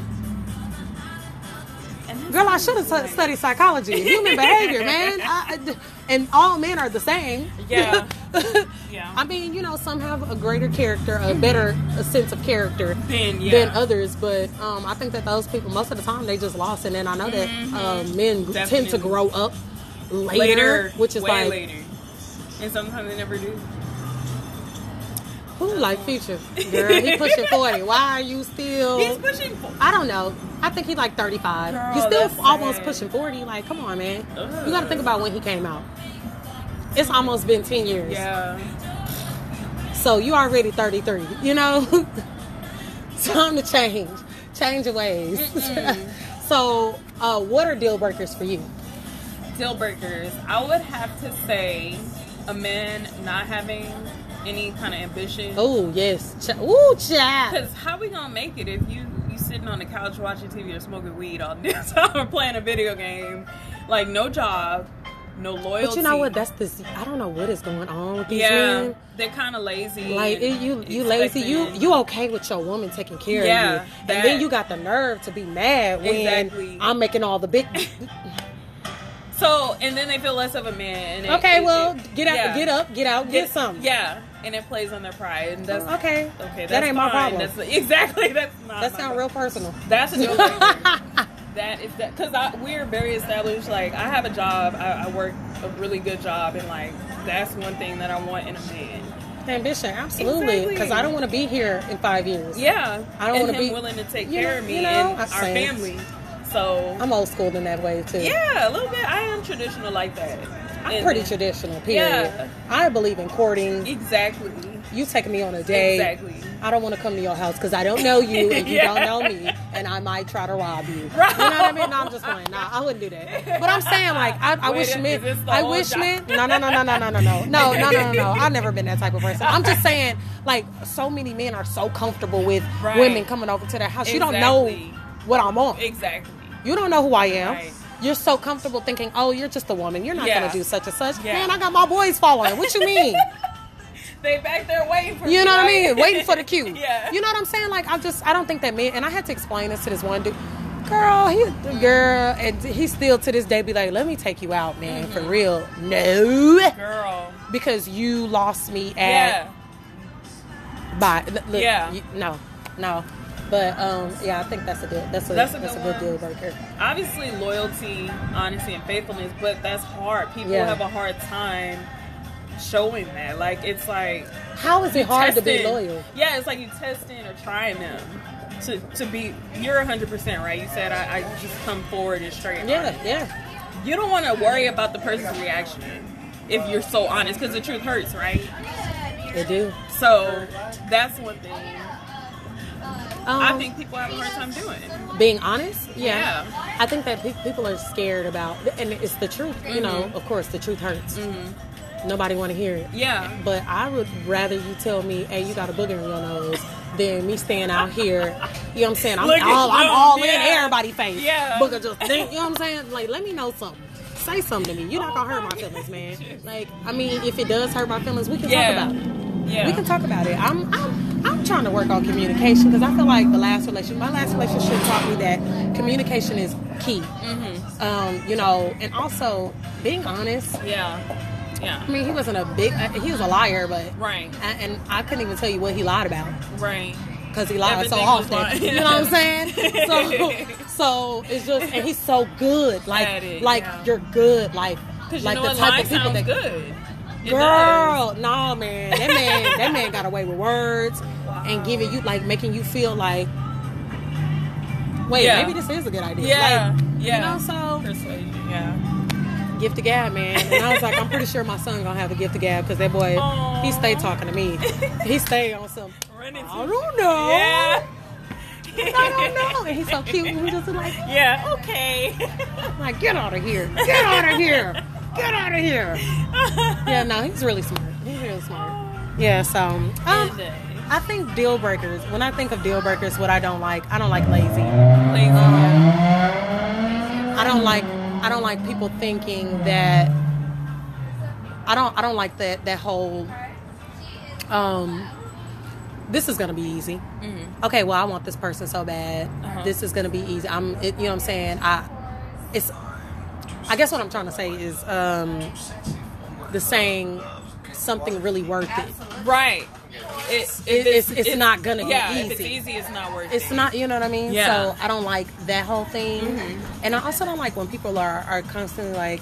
And that's Girl, I should have like- studied psychology, human behavior, man. I, I- and all men are the same. Yeah. Yeah. I mean, you know, some have a greater character, a better a sense of character Then, yeah. than others. But um, I think that those people, most of the time, they just lost. And then I know that uh, men tend to Definitely. grow up later, Later. which is way like, later. And sometimes they never do. who like Future? Girl, he pushing forty. Why are you still? He's pushing. For- I don't know. I think he's like thirty-five. Girl, He's still that's almost sad. pushing forty. Like, come on, man. Ugh. You got to think about when he came out. It's almost been ten years. Yeah. So you already thirty-three. You know? Time to change. Change your ways. So, uh, what are deal breakers for you? Deal breakers. I would have to say a man not having any kind of ambition. Oh, yes. Ch- Ooh, child. Because how we gonna make it if you you sitting on the couch watching T V or smoking weed all day time or playing a video game, like no job, no loyalty. But you know what? That's this. I don't know what is going on with these yeah, men. they're kind of lazy. Like it, you, you lazy. You, expecting- you okay with your woman taking care Yeah, of you, that. and then you got the nerve to be mad when Exactly. I'm making all the big. So and then they feel less of a man. And it- Okay, it- well, it- get out, yeah. get up, get out, get, some. Yeah, and it plays on their pride, and that's Okay. Okay, that's That ain't my fine. problem. That's exactly that's not. That my sounds problem. real personal. That's a deal breaker. That is that because we're very established. Like I have a job, I, I work a really good job, and like that's one thing that I want in a man. Ambition, absolutely. Exactly. Because I don't want to be here in five years. Yeah, I don't and wanna him be- willing to take you care know- of me you know, and I our see. family. So I'm old school in that way too. yeah, a little bit. I am traditional like that. I'm And- pretty traditional. Period. Yeah. I believe in courting. Exactly. You taking me on a date. Exactly. I don't want to come to your house because I don't know you and you Yeah. don't know me, and I might try to rob you. Right. You know what I mean? No, I'm just playing. Nah, I wouldn't do that. But I'm saying, like, I, I Wait, wish is men. this the I whole wish job? men. No, no, no, no, no, no, no, no, no, no, no, no, no. I've never been that type of person. I'm just saying, like, so many men are so comfortable with Right. women coming over to their house. You don't know Exactly. what I'm on. Exactly. You don't know who I am. Right. You're so comfortable thinking, oh, you're just a woman. You're not Yeah. going to do such and such. Yeah. Man, I got my boys following. What you mean? They back there waiting for You me, know what I right? mean? Waiting for the cue. Yeah. You know what I'm saying? Like, I just, I don't think that men, and I had to explain this to this one dude. Girl, he, girl, and he still to this day be like, let me take you out, man, Mm-hmm. for real. No. Girl. Because you lost me at, Yeah. by, look, Yeah. you- no, no. But, um, yeah, I think that's a good, that's a, That's a that's a good good one. deal breaker. Obviously, loyalty, honesty, and faithfulness, but that's hard. People Yeah. have a hard time showing that. Like, it's like How is it hard to be testing- loyal? Yeah, it's like you testing or trying them to to be. You're one hundred percent right. You said I, I just come forward and straight. and Yeah, honest. yeah. You don't want to worry about the person's reaction if you're so honest, because the truth hurts, right? They do. So that's one thing Um, I think people have a hard time doing. Being honest, yeah. Yeah. I think that pe- people are scared about, and it's the truth. You know, Mm-hmm. of course, the truth hurts. Nobody want to hear it. Yeah. But I would rather you tell me, "Hey, you got a booger in your nose," than me staying out here. You know what I'm saying? I'm Look at all, I'm you. all in Yeah. everybody's face. Yeah. Booger just think. You know what I'm saying? Like, let me know something. Say something to me. You're not gonna hurt my feelings, man. Like, I mean, if it does hurt my feelings, we can Yeah. talk about it. Yeah. We can talk about it. I'm I'm I'm trying to work on communication because I feel like the last relationship, my last relationship taught me that communication is key. Mm-hmm. Um, you know, and also being honest. Yeah. Yeah. I mean, he wasn't a big, uh, he was a liar, but Right. and, and I couldn't even tell you what he lied about Right. because he lied so Everything was often. lying. You know what I'm saying? So, so it's just, and he's so good. Like, At it, like yeah. you're good. Like, Because you like know the what? type Lying of people sounds that good. It Girl, does. no, man. That man, that man got away with words Wow. and giving you, like, making you feel like, wait, Yeah. maybe this is a good idea. Yeah, Like, yeah. You know, so Persuasion, yeah. gift of gab, man. And I was like, I'm pretty sure my son gonna have a gift of gab because that boy, Aww. he stayed talking to me. He stayed on some. Run into- I don't know. Yeah. I don't know. And he's so cute. And we just like, Yeah, okay. like, get out of here. Get out of here. Get out of here. Yeah, no, he's really smart. He's really smart. Yeah, so um, I think deal breakers. When I think of deal breakers, what I don't like, I don't like lazy. Lazy. I don't like. I don't like people thinking that. I don't. I don't like that. That whole. Um. This is gonna be easy. Mm-hmm. Okay, well, I want this person so bad. Uh-huh. This is gonna be easy. I'm. It, you know what I'm saying? I. It's. I guess what I'm trying to say is um, the saying something really worth it. Right. It, if It- it's- it's not gonna be yeah, if it's easy. easy, it's not worth It's it. not, you know what I mean? Yeah. So I don't like that whole thing. Mm-hmm. And I also don't like when people are, are constantly like,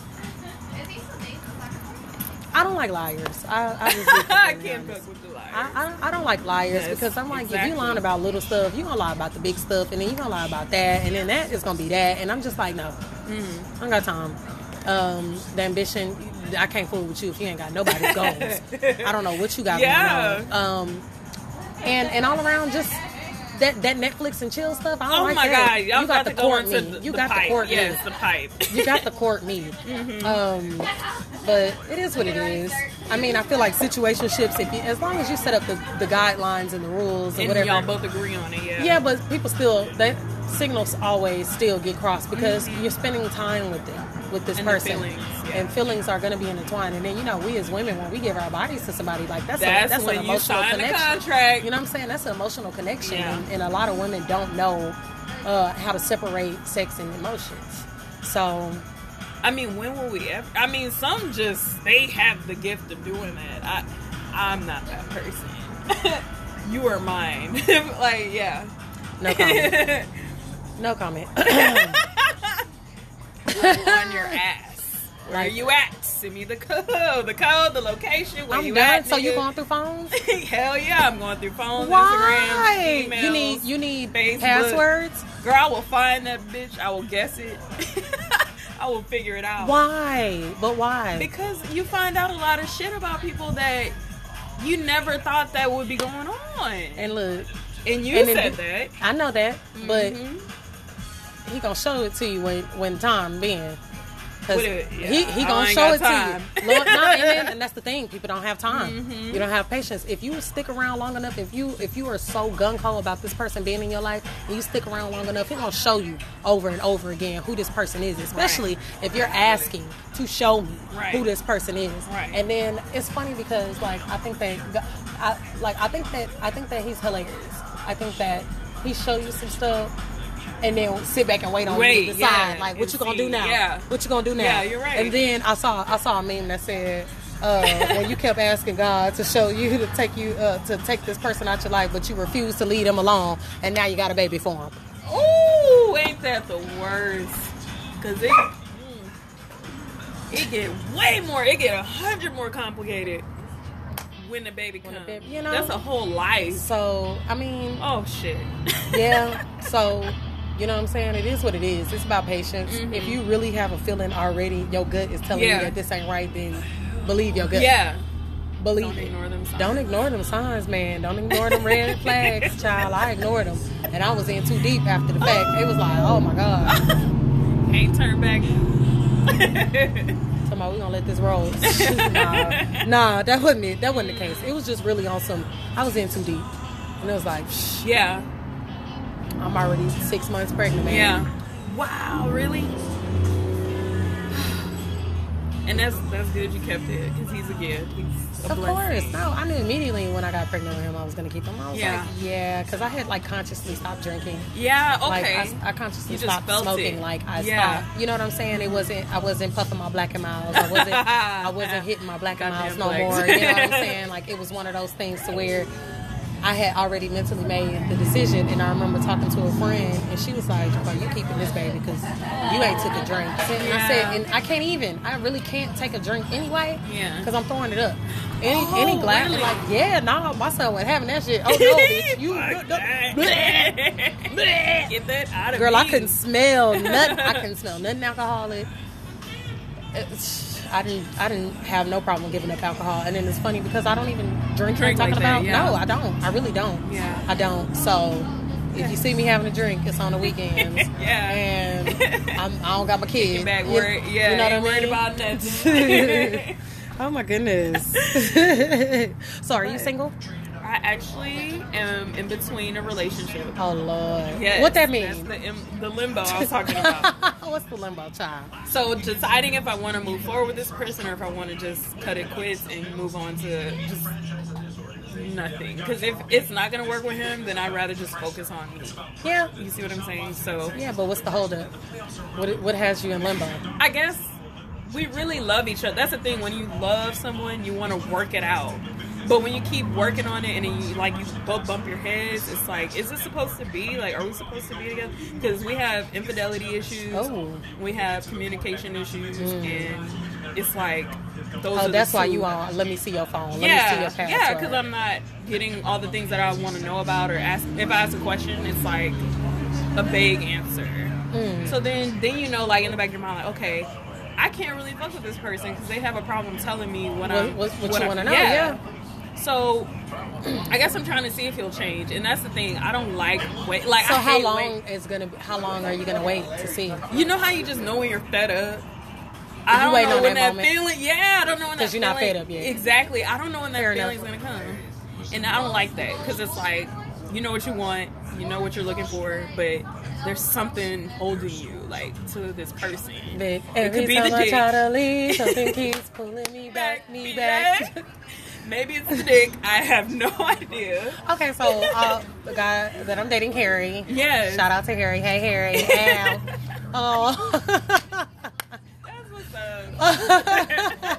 I don't like liars. I, I, just be I completely can't honest. cook with the liars. I, I, I don't like liars Yes, because I'm like, if exactly. you lying about little stuff, you're going to lie about the big stuff, and then you're going to lie about that, and then that is going to be that. And I'm just like, no. Mm-hmm. I don't got time. Um, the ambition, I can't fool with you if you ain't got nobody's goals. I don't know what you got Yeah. going on. Um, and, and all around just... That, that Netflix and chill stuff, I don't Oh like my that. god! You I'm got about the to go court into me. the, You the got pipe. the court Yes, me. the pipe. You got the court me. Mm-hmm. Um, but it is what it is. I mean, I feel like situationships, if you, as long as you set up the, the guidelines and the rules or And whatever. y'all both agree on it, yeah. Yeah, but people still, that signals always still get crossed because you're spending time with them, with this And the person. feelings, yeah. And feelings are going to be intertwined. And then, you know, we as women, when we give our bodies to somebody, like that's, That's, a, that's when an you emotional sign connection. the contract. You know what I'm saying? That's an emotional connection. Yeah. And, and a lot of women don't know uh, how to separate sex and emotions. So, I mean, when will we ever? I mean, some just they have the gift of doing that. I, I'm not that person. You are mine. Like, yeah. no comment. No comment. On your ass. Where Like- are you at? Send me the code, the code, the location. Where I'm you done. at? So you nigga? going through phones? Hell yeah, I'm going through phones, Why? Instagrams, emails. You need you need Facebook. passwords? Girl, I will find that bitch. I will guess it. I will figure it out. Why? But why? Because you find out a lot of shit about people that you never thought that would be going on. And look, And you and then- said that. I know that, but Mhm. he gonna show it to you when when time being. Cause What it- yeah, he he I gonna ain't show got it time. to you. Lord, no, and, then, and that's the thing. People don't have time. Mhm. You don't have patience. If you stick around long enough, if you if you are so gung ho about this person being in your life, and you stick around long enough, he gonna show you over and over again who this person is. Especially if you're asking to show me Right. who this person is. Right. And then it's funny because like I think that I like I think that I think that he's hilarious. I think that he show you some stuff. And then sit back and wait on Wait, you to decide, yeah, like, what and you gonna see, do now? yeah. What you gonna do now? Yeah, you're right. And then I saw I saw a meme that said, uh, when you kept asking God to show you to take you uh, to take this person out your life, but you refused to leave him alone, and now you got a baby for him. Ooh, ain't that the worst? Cause it, mm, it get way more. It get a hundred more complicated when the baby When the comes. baby- you know? That's a whole life. So I mean, Oh shit. yeah. So you know what I'm saying? It is what it is. It's about patience. Mhm. If you really have a feeling already, your gut is telling Yeah. you that this ain't right, then believe your gut. Yeah. Believe Don't it. ignore them signs. Don't ignore them signs, man. Don't ignore them red flags, child. I ignored them, and I was in too deep after the fact. It was like, oh my god. Can't turn back. Somebody, we gonna let this roll. nah, nah, that wasn't it. That wasn't the case. It was just really on some. I was in too deep, and it was like, shh, Yeah. I'm already six months pregnant, man. Yeah. Wow, really? And that's that's good you kept it because he's a gift. He's a Of blessing. course. No, I knew immediately when I got pregnant with him I was gonna keep him. I was Yeah. like, yeah, because I had like consciously stopped drinking. Yeah. Okay. Like I, I consciously You just stopped felt smoking. it. Like I Yeah. stopped. You know what I'm saying? It wasn't. I wasn't puffing my black and miles. I wasn't. I wasn't hitting my black and miles Goddamn no blacks. more. You know what I'm saying? Like it was one of those things to where I I had already mentally made the decision, and I remember talking to a friend, and she was like, "Well, you keeping this baby because you ain't took a drink." And Yeah. I said, and I can't even. I really can't take a drink anyway. Yeah. Because I'm throwing it up. Any Oh, any glass, really? like yeah, nah, my son wasn't having that shit. Oh no, bitch, you. Fuck no, that. bleh, bleh. Get that out of Girl, me. I couldn't smell nothing. I couldn't smell nothing alcoholic. It's, I didn't. I didn't have no problem giving up alcohol, and then it's funny because I don't even drink. Drink talking like that, about yeah. no, I don't. I really don't. Yeah. I don't. So if you see me having a drink, it's on the weekends. Yeah. And I'm, I don't got my kids. Back You- word, yeah, you know what I ain't worried mean? about nothing. Oh my goodness. So are you single? I actually am in between a relationship. Oh Lord. Yes, What that That's mean? the, im- the limbo I was talking about. What's the limbo, child? So deciding if I want to move forward with this person or if I want to just cut it quits and move on to just nothing. Because if it's not going to work with him, then I'd rather just focus on me. Yeah. You see what I'm saying? So Yeah, but what's the holdup? What what has you in limbo? I guess we really love each other. That's the thing. When you love someone, you want to work it out. But when you keep working on it and then you like you both bump your heads, it's like, is this supposed to be? Like, are we supposed to be together? Because we have infidelity issues. Oh. We have communication issues, and it's like those. are Oh, the that's why two. you on. Let me see your phone. Let me see Yeah, your password. yeah. Because I'm not getting all the things that I want to know about, or ask. If I ask a question, it's like a vague answer. Mm. So then, then you know, like in the back of your mind, like, okay, I can't really fuck with this person because they have a problem telling me what, What- I'm, what- what you I- wanna know, yeah. So, I guess I'm trying to see if he'll change, and that's the thing. I don't like wait. Like, So I how hate long wait. is gonna be? How long are you gonna wait to see? You know how you just know when you're fed up. I You don't waiting know on when that that, moment? feeling. Yeah, I don't know when that 'Cause you're not feeling- fed up yet. Exactly. I don't know when that Fair feeling's enough. gonna come, and I don't like that because it's like you know what you want, you know what you're looking for, but there's something holding you like to this person. But It every could be time the I dick. try to leave, something keeps pulling me back, me back. Maybe it's the dick. I have no idea. Okay, so uh, the guy that I'm dating, Harry. Yes. Shout out to Harry. Hey, Harry. Ow. Oh. That's what's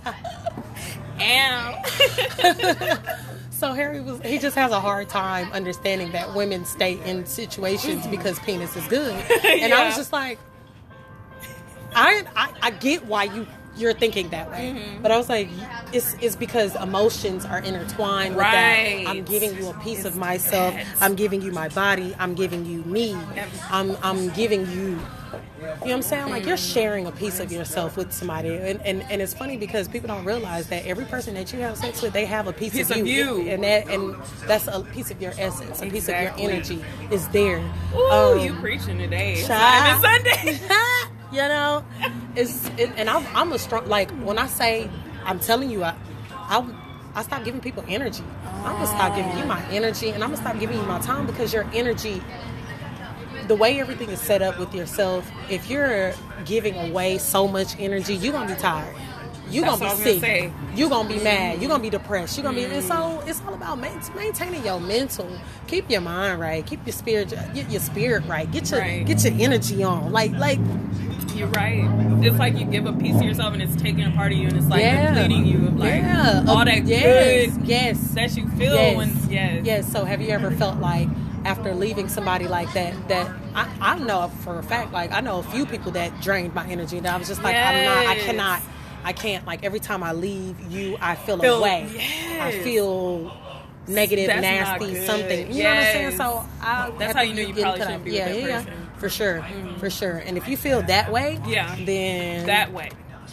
up. Ow. So Harry was, he just has a hard time understanding that women stay in situations because penis is good. And I was Yeah. just like, I, I I get why you you're thinking that way, Mm-hmm. but I was like, it's it's because emotions are intertwined with Right. that. I'm giving you a piece of myself. that. I'm giving you my body. I'm giving you me. I'm I'm giving you. You know what I'm saying? Like, you're sharing a piece of yourself with somebody. And, and, and it's funny because people don't realize that every person that you have sex with, they have a piece, Piece of, of you. you. And that and that's a piece of your essence, a piece of Exactly. your energy is there. Ooh, Um, you preaching today. It's child. not even Sunday. you know? It's it, And I'm, I'm a strong, like, when I say, I'm telling you, I, I, I stop giving people energy. I'm going to stop giving you my energy, and I'm going to stop giving you my time because your energy, the way everything is set up with yourself, if you're giving away so much energy, you're gonna be tired. You're That's gonna be what I was sick. gonna say. You're gonna be mad. You're gonna be depressed. You're gonna be. Mm. And so it's all about main- maintaining your mental. Keep your mind right. Keep your spirit. Get your spirit right. Get your Right. get your energy on. Like like You're right. It's like you give a piece of yourself and it's taking a part of you and it's like yeah, depleting you of like yeah. all Uh, that yes, good yes, that you feel yes, when yes. yes. So have you ever felt like after leaving somebody like that, that I, I know for a fact, like I know a few people that drained my energy, and I was just like, I'm not, I Yes. cannot, I can't, like every time I leave you, I feel, Feel- away. yes. I feel negative, That's not nasty, good. something. You know what I'm saying? Yes. So I, That's after how you know you get probably cut shouldn't off- be yeah, with that yeah, person. for sure, mm. for sure. And if you feel that way, Yeah. then That way.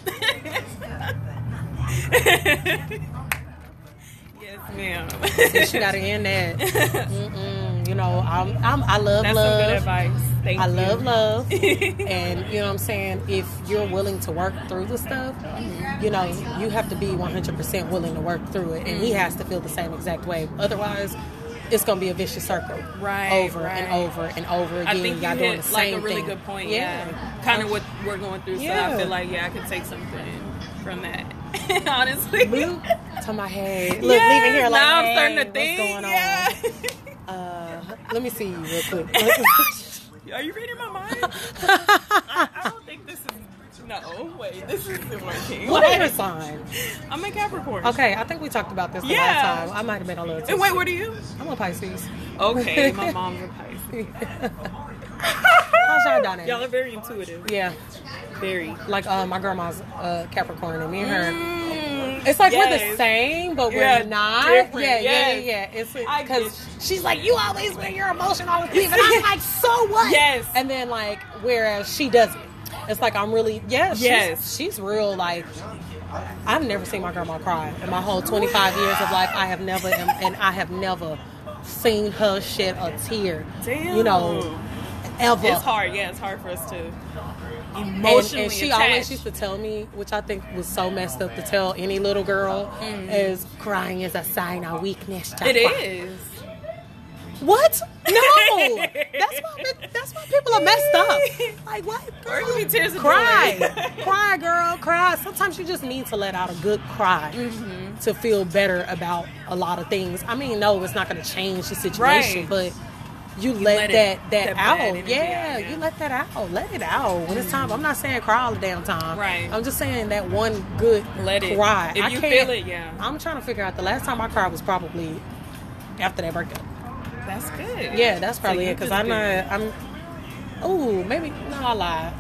Yes, ma'am. Bitch, you gotta end that. Mm-mm. You know, I'm, I'm, I love That's love. some good advice. Thank I you. love love. And you know what I'm saying? If you're willing to work through the stuff, you know, you have to be one hundred percent willing to work through it. And he has to feel the same exact way. Otherwise, it's going to be a vicious circle. Right, Over right. and over and over again. I think you Y'all doing hit the like same a really thing. good point. Yeah. Yeah, kind of what we're going through. So Yeah. I feel like yeah, I could take something from that. Honestly, Look to my head. Look, Yes, leaving here like, now I'm hey, starting to what's think. going on? Yeah. Uh, let me see you real quick. Are you reading my mind? I, I don't think this is No, wait, this isn't working. What air sign? I'm a Capricorn. Okay, I think we talked about this the Yeah. last time. I might have been a little And wait, what are you? I'm a Pisces. Okay, my mom's a Pisces. How's y'all done it? Y'all are very intuitive. Yeah. Very. Like uh, my grandma's uh, Capricorn and me and her. Mm, It's like we're yes. the same, but we're Yeah, not. different, Yeah, yes. yeah, yeah. It's I because get she's like, you always wear your emotion all the time, and I'm like, so what? Yes. And then like, whereas she doesn't. It's like I'm really, yeah, she's, Yes. she's real. Like, I've never seen my grandma cry in my whole twenty-five years of life. I have never, and, and I have never seen her shed a tear. Damn. You know, ever. It's hard. Yeah, it's hard for us to And, emotionally and she attach. always used to tell me, which I think was so messed up to tell any little girl, is crying is a sign of weakness. It is. What? No. That's why. That's why people are messed up. Like what? Or it Girl? could be tears of Cry, joy. cry, girl, cry. Sometimes you just need to let out a good cry Mm-hmm. to feel better about a lot of things. I mean, no, it's not going to change the situation, Right. but. You let, let it- that that, that bad out, energy yeah, out, yeah. You let that out. Let it out when it's time. I'm not saying cry all the damn time. Right. I'm just saying that one good Let it. cry. If I you can't, feel it, yeah. I'm trying to figure out the last time I cried was probably after that birthday. That's good. Yeah, that's probably So it. Because you I'm just not. I'm. Oh, maybe no, I lied.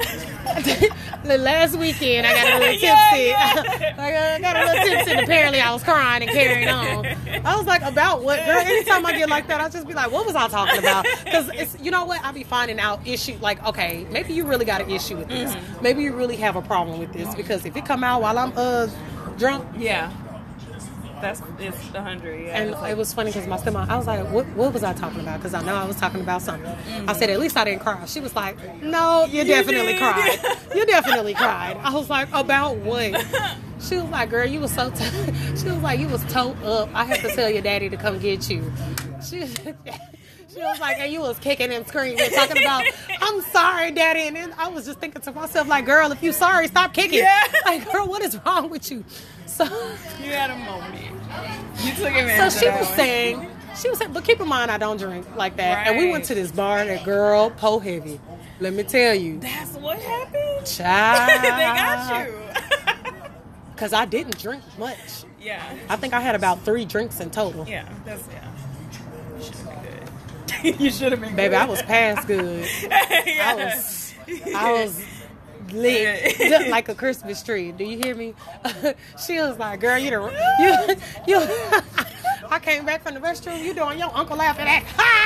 The last weekend I got a little tipsy. Yeah, I got- got a little tipsy. And apparently I was crying and carrying on. I was like, about what, girl? Anytime I get like that, I just be like, what was I talking about? Because it's, you know what? I be finding out issue. Like, okay, maybe you really got an issue with this. Mm-hmm. Maybe you really have a problem with this. Because if it come out while I'm uh drunk. Yeah. That's it's a hundred. Yeah. And it's like, it was funny because my stepmom, I was like, what, what was I talking about? Because I know I was talking about something. Mm-hmm. I said, at least I didn't cry. She was like, no, you, definitely did. cried. You definitely cried. I was like, about what? She was like, girl, you was so, t-. She was like, you was towed up. I had to tell your daddy to come get you. She She was like, and you was kicking and screaming, talking about, I'm sorry, daddy. And then I was just thinking to myself, like, girl, if you sorry, stop kicking. Yeah. Like, girl, what is wrong with you? So you had a moment. You took advantage. So of she that was one. saying, she was saying, but keep in mind, I don't drink like that. And we Right. went to this bar that girl, po heavy. Let me tell you, That's what happened. child. They got you. Because I didn't drink much. Yeah. I think I had about three drinks in total. Yeah. That's yeah. You should have been good. You should have been Baby, good. I was past good. Yeah. I was, I was lit, just like a Christmas tree. Do you hear me? She was like, girl, you the, you, you, I came back from the restroom, you doing your uncle laughing at.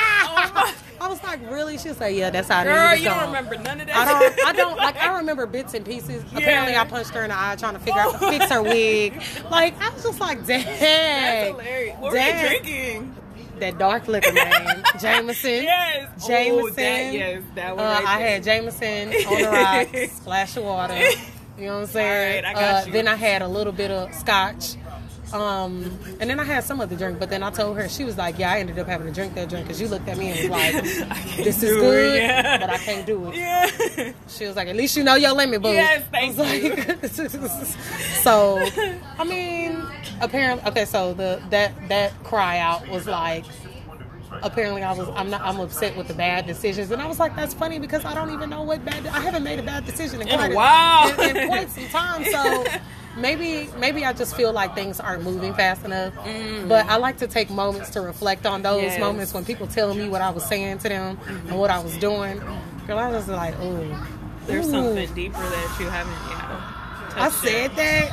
I was like, really? She was like, yeah, that's how it is. Girl, It's you don't gone. remember none of that. I don't, I don't, like, I remember bits and pieces. Apparently, I punched her in the eye trying to figure out, fix her wig. Like, I was just like, dang. That's hilarious. What Dang. were you drinking? That dark liquor, man. Jameson. Yes. Jameson. Oh, that, yes, that one Uh, right I there. had Jameson on the rocks, splash of water. You know what I'm saying? All right, I got uh, you. Then I had a little bit of scotch. Um, and then I had some other drink, but then I told her, she was like, yeah, I ended up having to drink that drink because you looked at me and was like, this is do it, good, yeah. but I can't do it. Yeah. She was like, at least you know your limit, boo. Yes, thank I was like, so, I mean, apparently, okay, so the that that cry out was like, apparently I was I'm not I'm upset with the bad decisions, and I was like, that's funny because I don't even know what bad I haven't made a bad decision in In a quite while. in, in quite some time. So maybe maybe I just feel like things aren't moving fast enough. Mm. But I like to take moments to reflect on those Yes. moments when people tell me what I was saying to them and what I was doing. Girl, I was like, ooh, There's ooh. something deeper that you haven't, yeah. I touched said yet. that.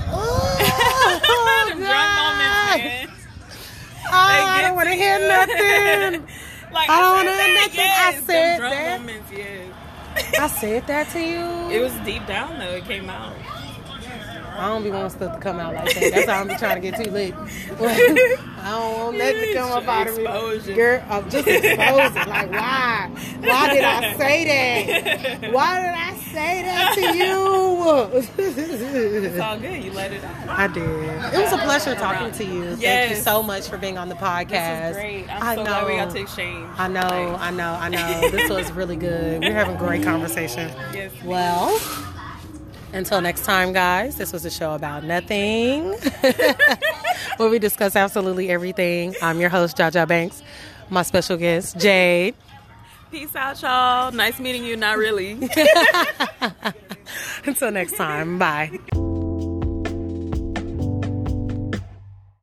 Oh, Them God. drunk moments, man. Oh, I They don't get want to to hear you. nothing. Like, I don't said know that, nothing. Yes, I them said drunk that. moments, yes. I said that to you. It was deep down though. It came out. I don't be wanting stuff to come out like that. That's how I'm be trying to get too lit. I don't want nothing to come up out of me. Exposure. Girl, I'm just exposing. Like, why? Why did I say that? Why did I say that to It's you? all good. You let it out. I did. It was a pleasure talking to you. Thank you Yes. so much for being on the podcast. This is great. I'm I so know. glad we got to exchange. I know, I know, I know. This was really good. We're having great conversation. Yes. Well, until next time, guys, this was a show about nothing, where we discuss absolutely everything. I'm your host, Jaja Banks. My special guest, Jade. Peace out, y'all. Nice meeting you. Not really. Until next time, bye.